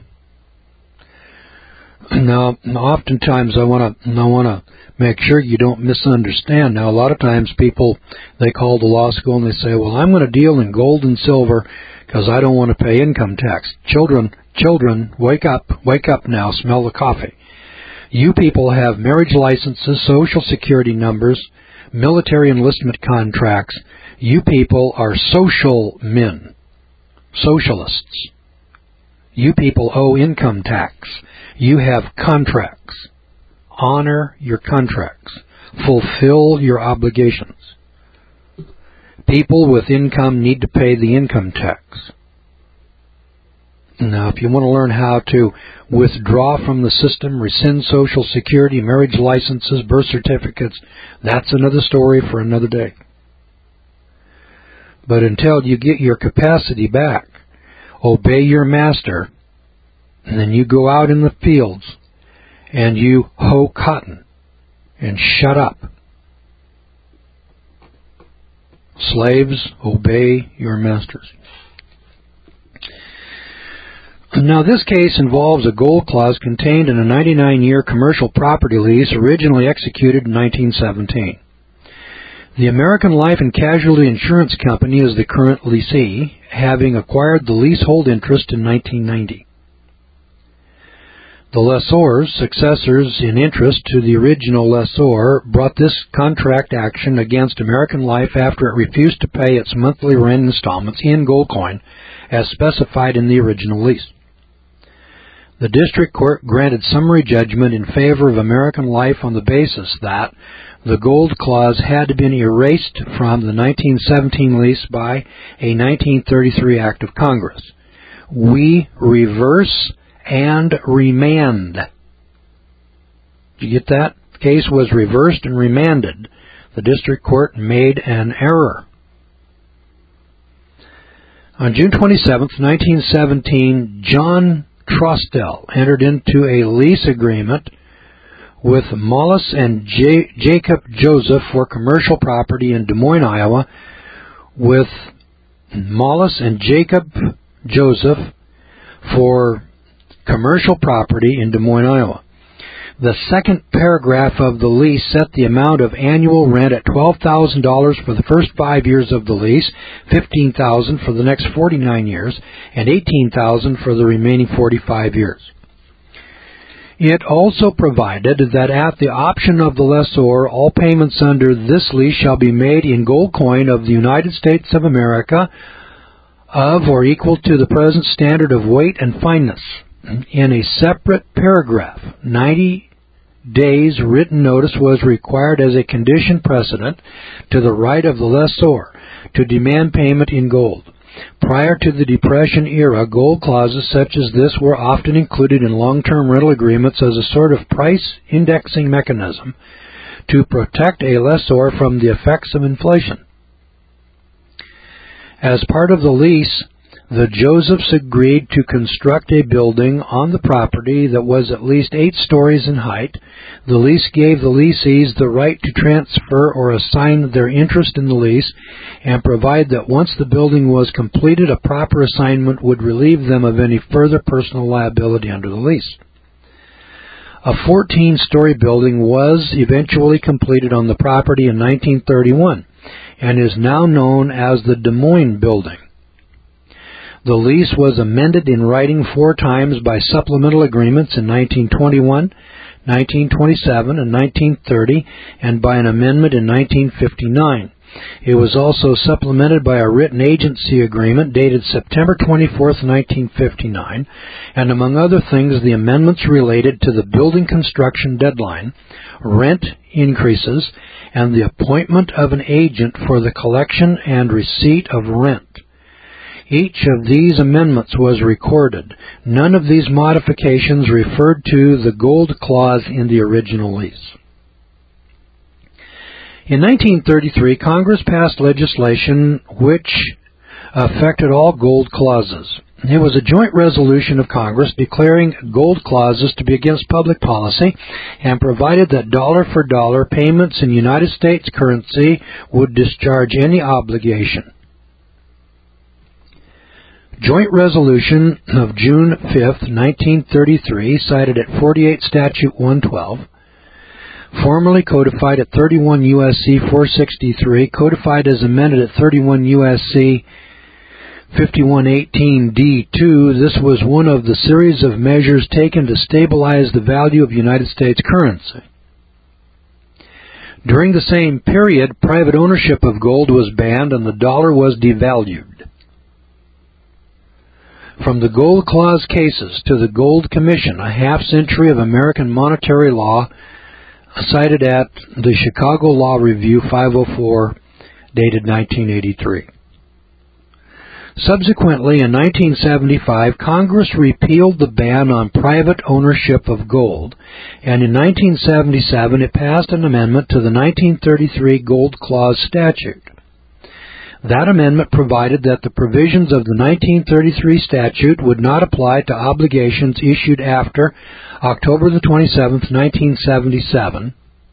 Now, oftentimes I want to I want to make sure you don't misunderstand. Now, a lot of times people, they call the law school and they say, well, I'm going to deal in gold and silver because I don't want to pay income tax. Children, children, wake up, wake up now, smell the coffee. You people have marriage licenses, Social Security numbers, military enlistment contracts. You people are social men, socialists. You people owe income tax. You have contracts. Honor your contracts. Fulfill your obligations. People with income need to pay the income tax. Now, if you want to learn how to withdraw from the system, rescind Social Security, marriage licenses, birth certificates, that's another story for another day. But until you get your capacity back, obey your master, and then you go out in the fields and you hoe cotton and shut up. Slaves, obey your masters. Now, this case involves a gold clause contained in a ninety-nine year commercial property lease originally executed in nineteen seventeen. The American Life and Casualty Insurance Company is the current lessee, having acquired the leasehold interest in nineteen ninety. The lessor's successors in interest to the original lessor brought this contract action against American Life after it refused to pay its monthly rent installments in gold coin as specified in the original lease. The district court granted summary judgment in favor of American Life on the basis that the gold clause had been erased from the nineteen seventeen lease by a nineteen thirty-three act of Congress. We reverse and remand. Did you get that? The case was reversed and remanded. The district court made an error. On June twenty-seventh, nineteen seventeen, John Trostel entered into a lease agreement with Mollis and J- Jacob Joseph for commercial property in Des Moines, Iowa, with Mollis and Jacob Joseph for commercial property in Des Moines, Iowa. The second paragraph of the lease set the amount of annual rent at twelve thousand dollars for the first five years of the lease, fifteen thousand dollars for the next forty-nine years, and eighteen thousand dollars for the remaining forty-five years. It also provided that at the option of the lessor, all payments under this lease shall be made in gold coin of the United States of America of or equal to the present standard of weight and fineness. in a separate paragraph. ninety days written notice was required as a condition precedent to the right of the lessor to demand payment in gold. Prior to the Depression era, gold clauses such as this were often included in long-term rental agreements as a sort of price indexing mechanism to protect a lessor from the effects of inflation. As part of the lease, the Josephs agreed to construct a building on the property that was at least eight stories in height. The lease gave the lessees the right to transfer or assign their interest in the lease and provide that once the building was completed, a proper assignment would relieve them of any further personal liability under the lease. A fourteen-story building was eventually completed on the property in nineteen thirty-one and is now known as the Des Moines Building. The lease was amended in writing four times by supplemental agreements in nineteen twenty-one, nineteen twenty-seven, and nineteen thirty, and by an amendment in nineteen fifty-nine. It was also supplemented by a written agency agreement dated September twenty-fourth, nineteen fifty-nine, and among other things, the amendments related to the building construction deadline, rent increases, and the appointment of an agent for the collection and receipt of rent. Each of these amendments was recorded. None of these modifications referred to the gold clause in the original lease. In nineteen thirty-three, Congress passed legislation which affected all gold clauses. It was a joint resolution of Congress declaring gold clauses to be against public policy and provided that dollar-for-dollar payments in United States currency would discharge any obligation. Joint Resolution of June fifth, nineteen thirty-three, cited at forty-eight Statute one twelve, formally codified at thirty-one U S C four sixty-three, codified as amended at thirty-one U S C fifty-one eighteen D two, this was one of the series of measures taken to stabilize the value of United States currency. During the same period, private ownership of gold was banned and the dollar was devalued. From the Gold Clause cases to the Gold Commission, a half-century of American monetary law, cited at the Chicago Law Review five oh four, dated nineteen eighty-three. Subsequently, in nineteen seventy-five, Congress repealed the ban on private ownership of gold, and in nineteen seventy-seven it passed an amendment to the nineteen thirty-three Gold Clause statute. That amendment provided that the provisions of the nineteen thirty-three statute would not apply to obligations issued after October the twenty-seventh, nineteen seventy-seven.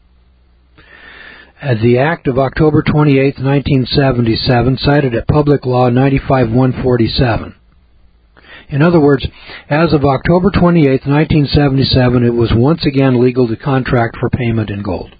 The Act of October twenty-eighth, nineteen seventy-seven, cited at Public Law ninety-five one forty-seven. In other words, as of October twenty-eighth, nineteen seventy-seven, it was once again legal to contract for payment in gold.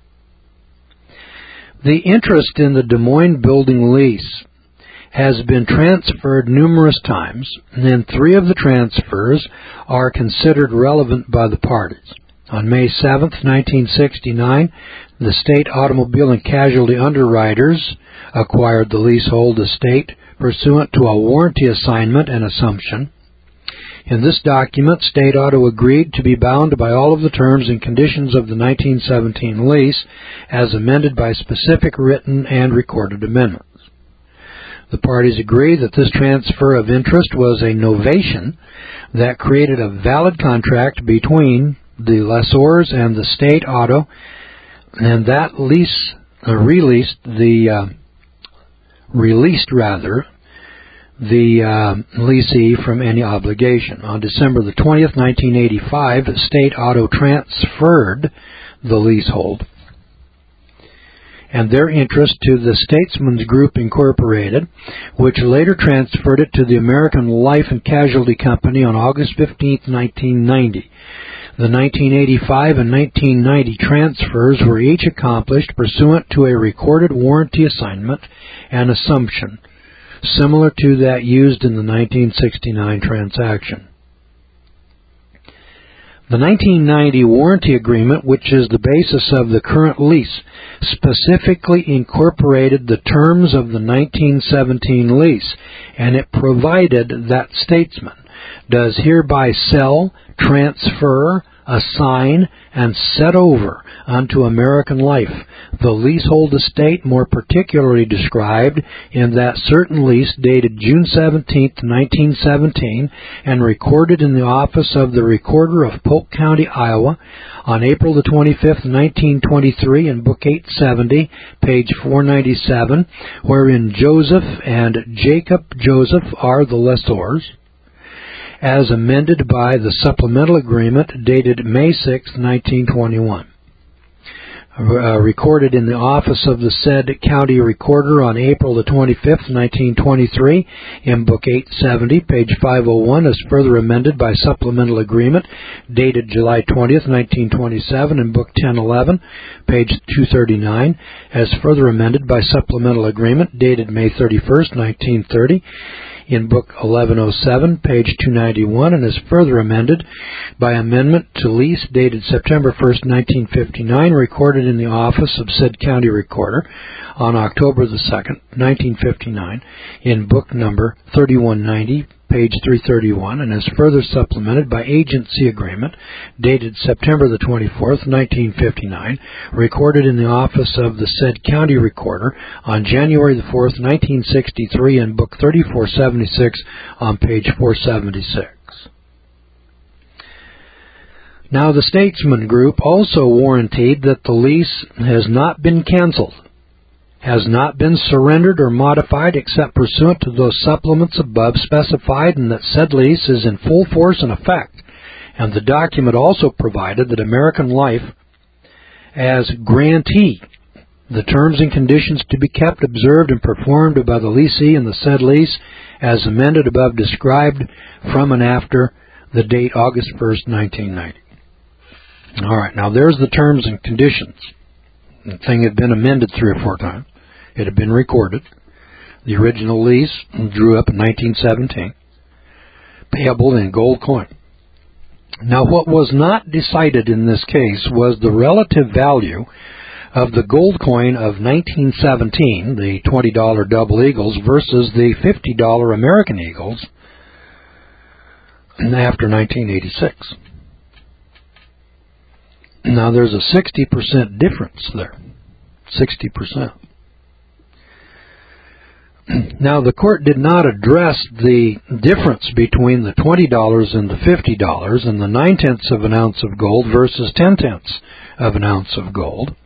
The interest in the Des Moines building lease has been transferred numerous times, and three of the transfers are considered relevant by the parties. On May seventh, nineteen sixty-nine, the State Automobile and Casualty Underwriters acquired the leasehold estate pursuant to a warranty assignment and assumption. In this document, State Auto agreed to be bound by all of the terms and conditions of the nineteen seventeen lease as amended by specific written and recorded amendments. The parties agreed that this transfer of interest was a novation that created a valid contract between the lessors and the State Auto, and that lease uh, released the uh, released rather the uh, lessee from any obligation. On December the twentieth, nineteen eighty-five, State Auto transferred the leasehold and their interest to the Statesman's Group Incorporated, which later transferred it to the American Life and Casualty Company on August fifteenth, nineteen ninety. The nineteen eighty-five and nineteen ninety transfers were each accomplished pursuant to a recorded warranty assignment and assumption, similar to that used in the nineteen sixty-nine transaction. The nineteen ninety warranty agreement, which is the basis of the current lease, specifically incorporated the terms of the nineteen seventeen lease, and it provided that Statesman does hereby sell, transfer, assign, and set over unto American Life the leasehold estate more particularly described in that certain lease dated June seventeenth, nineteen seventeen, and recorded in the office of the Recorder of Polk County, Iowa, on April the twenty-fifth, nineteen twenty-three, in Book eight seventy, page four ninety-seven, wherein Joseph and Jacob Joseph are the lessors, as amended by the supplemental agreement dated May sixth, nineteen twenty-one. Uh, recorded in the office of the said county recorder on April the twenty-fifth, nineteen twenty-three, in Book eight seventy, page five oh one, as further amended by supplemental agreement dated July twentieth, nineteen twenty-seven, in Book ten eleven, page two thirty-nine, as further amended by supplemental agreement dated May thirty-first, nineteen thirty, in Book eleven oh seven, page two ninety-one, and is further amended by amendment to lease dated September first, nineteen fifty-nine, recorded in the office of said county recorder on October the second, nineteen fifty-nine, in Book number thirty-one ninety, page three thirty-one, and is further supplemented by agency agreement dated September the twenty-fourth, nineteen fifty-nine, recorded in the office of the said county recorder on January the fourth, nineteen sixty-three, in Book thirty-four seventy-six on page four seventy-six. Now, the Statesman Group also warranted that the lease has not been canceled, has not been surrendered or modified except pursuant to those supplements above specified, and that said lease is in full force and effect. And the document also provided that American Life, as grantee, the terms and conditions to be kept, observed, and performed by the leasee in the said lease, as amended above described, from and after the date August first, nineteen ninety. All right, now there's the terms and conditions. The thing had been amended three or four times. It had been recorded. The original lease drew up in nineteen seventeen, payable in gold coin. Now, what was not decided in this case was the relative value of the gold coin of nineteen seventeen, the twenty dollar double eagles, versus the fifty dollar American eagles after nineteen eighty-six. Now, there's a sixty percent difference there. sixty percent. Now, the court did not address the difference between the twenty dollars and the fifty dollars and the nine-tenths of an ounce of gold versus ten-tenths of an ounce of gold.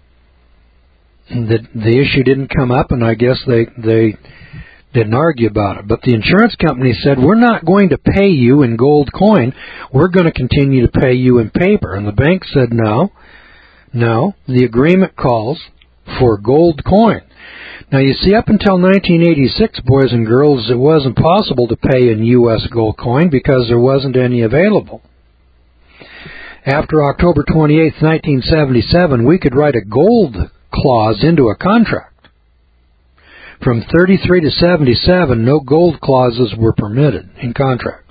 The, the issue didn't come up, and I guess they, they didn't argue about it. But the insurance company said, we're not going to pay you in gold coin. We're going to continue to pay you in paper. And the bank said, no, no, the agreement calls for gold coin. Now, you see, up until nineteen eighty-six, boys and girls, it wasn't possible to pay in U S gold coin because there wasn't any available. After October twenty-eighth, nineteen seventy-seven, we could write a gold clause into a contract. From thirty-three to seventy-seven, no gold clauses were permitted in contracts.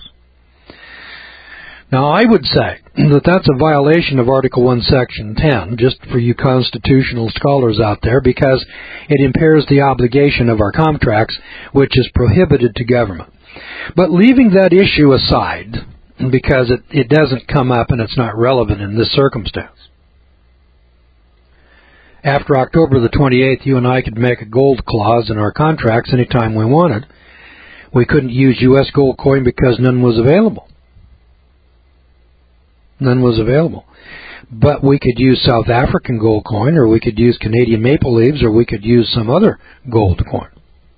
Now, I would say that that's a violation of Article one, Section ten, just for you constitutional scholars out there, because it impairs the obligation of our contracts, which is prohibited to government. But leaving that issue aside, because it, it doesn't come up and it's not relevant in this circumstance, after October the twenty-eighth, you and I could make a gold clause in our contracts anytime we wanted. We couldn't use U S gold coin because none was available. None was available. But we could use South African gold coin, or we could use Canadian maple leaves, or we could use some other gold coin.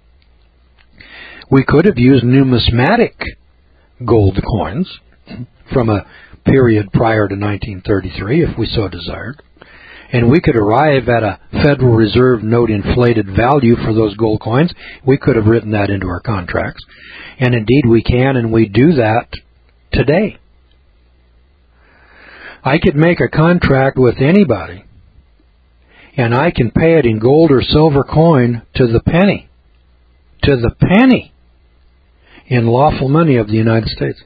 We could have used numismatic gold coins from a period prior to nineteen thirty-three if we so desired. And we could arrive at a Federal Reserve note inflated value for those gold coins. We could have written that into our contracts. And indeed we can, and we do that today. I could make a contract with anybody, and I can pay it in gold or silver coin to the penny. To the penny in lawful money of the United States.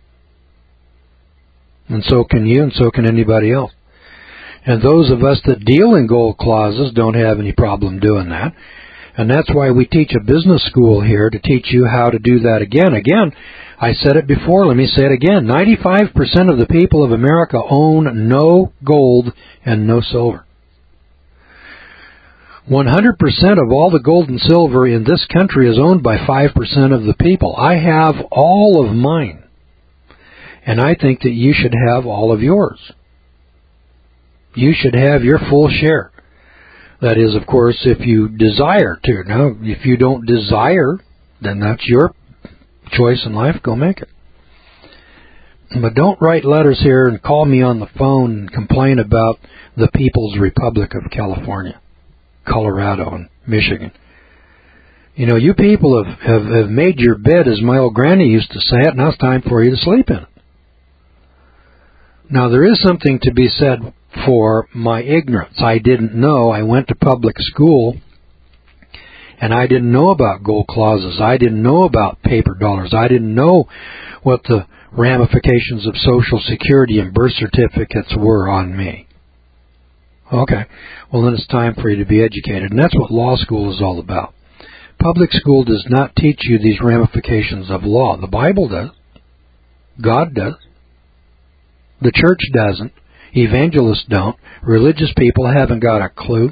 And so can you, and so can anybody else. And those of us that deal in gold clauses don't have any problem doing that. And that's why we teach a business school here, to teach you how to do that again. Again, I said it before, let me say it again. ninety-five percent of the people of America own no gold and no silver. one hundred percent of all the gold and silver in this country is owned by five percent of the people. I have all of mine. And I think that you should have all of yours. You should have your full share. That is, of course, if you desire to. Now, if you don't desire, then that's your choice in life. Go make it. But don't write letters here and call me on the phone and complain about the People's Republic of California, Colorado, and Michigan. You know, you people have, have, have made your bed, as my old granny used to say it. Now it's time for you to sleep in it. Now, there is something to be said for my ignorance. I didn't know. I went to public school, and I didn't know about gold clauses. I didn't know about paper dollars. I didn't know what the ramifications of Social Security and birth certificates were on me. Okay, well, then it's time for you to be educated, and that's what law school is all about. Public school does not teach you these ramifications of law. The Bible does. God does. The church doesn't. Evangelists don't. Religious people haven't got a clue.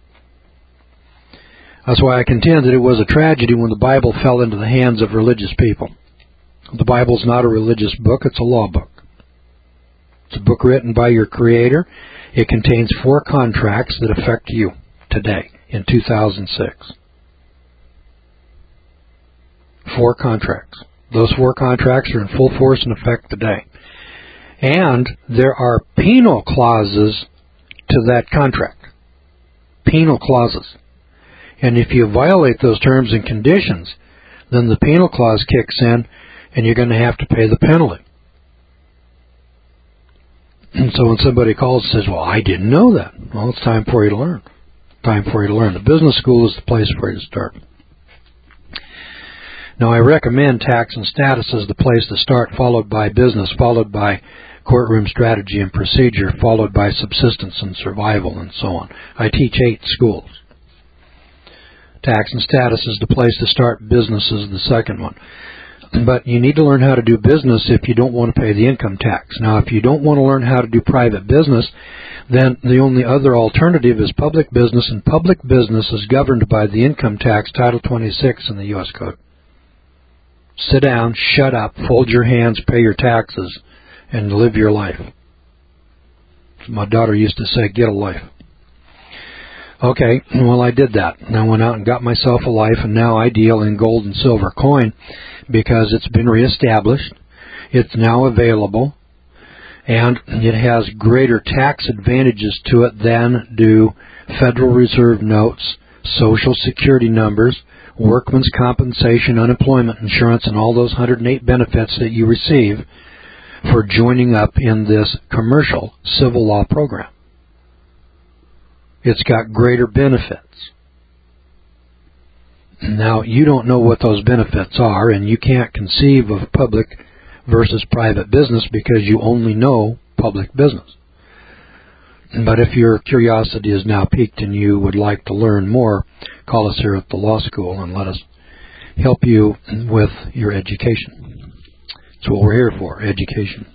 That's why I contend that it was a tragedy when the Bible fell into the hands of religious people. The Bible's not a religious book, it's a law book. It's a book written by your Creator. It contains four contracts that affect you today in two thousand six. Four contracts. Those four contracts are in full force and effect today. And there are penal clauses to that contract. Penal clauses. And if you violate those terms and conditions, then the penal clause kicks in and you're going to have to pay the penalty. And so when somebody calls and says, well, I didn't know that. Well, it's time for you to learn. Time for you to learn. The business school is the place for you to start. Now, I recommend tax and status as the place to start, followed by business, followed by courtroom strategy and procedure, followed by subsistence and survival, and so on. I teach eight schools. Tax and status is the place to start. Business is the second one. But you need to learn how to do business if you don't want to pay the income tax. Now, if you don't want to learn how to do private business, then the only other alternative is public business, and public business is governed by the income tax, Title twenty-six in the U S Code. Sit down, shut up, fold your hands, pay your taxes, and live your life. My daughter used to say, get a life. Okay, well, I did that. And I went out and got myself a life, and now I deal in gold and silver coin because it's been reestablished. It's now available, and it has greater tax advantages to it than do Federal Reserve notes, Social Security numbers, workman's compensation, unemployment insurance, and all those one hundred eight benefits that you receive for joining up in this commercial civil law program. It's got greater benefits. Now, you don't know what those benefits are, and you can't conceive of public versus private business because you only know public business. But if your curiosity is now piqued and you would like to learn more, call us here at the law school and let us help you with your education. That's what we're here for, education.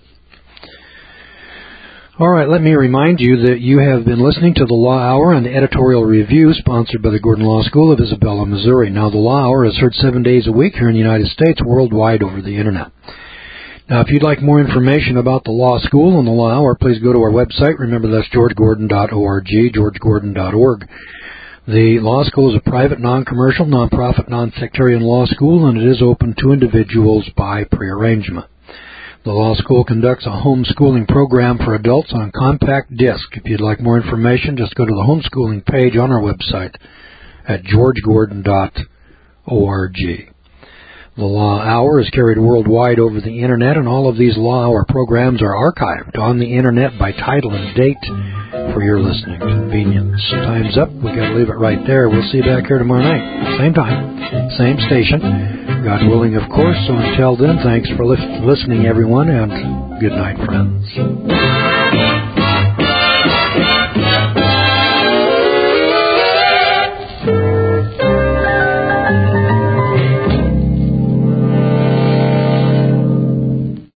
All right, let me remind you that you have been listening to the Law Hour and the editorial review sponsored by the Gordon Law School of Isabella, Missouri. Now, the Law Hour is heard seven days a week here in the United States, worldwide over the Internet. Now, if you'd like more information about the Law School and the Law Hour, please go to our website. Remember, that's george gordon dot org, george gordon dot org. The Law School is a private, non-commercial, non-profit, non-sectarian law school, and it is open to individuals by prearrangement. The Law School conducts a homeschooling program for adults on compact disc. If you'd like more information, just go to the homeschooling page on our website at george gordon dot org. The Law Hour is carried worldwide over the Internet, and all of these Law Hour programs are archived on the Internet by title and date for your listening convenience. Time's up. We've got to leave it right there. We'll see you back here tomorrow night. Same time, same station. God willing, of course. So until then, thanks for li- listening, everyone, and good night, friends.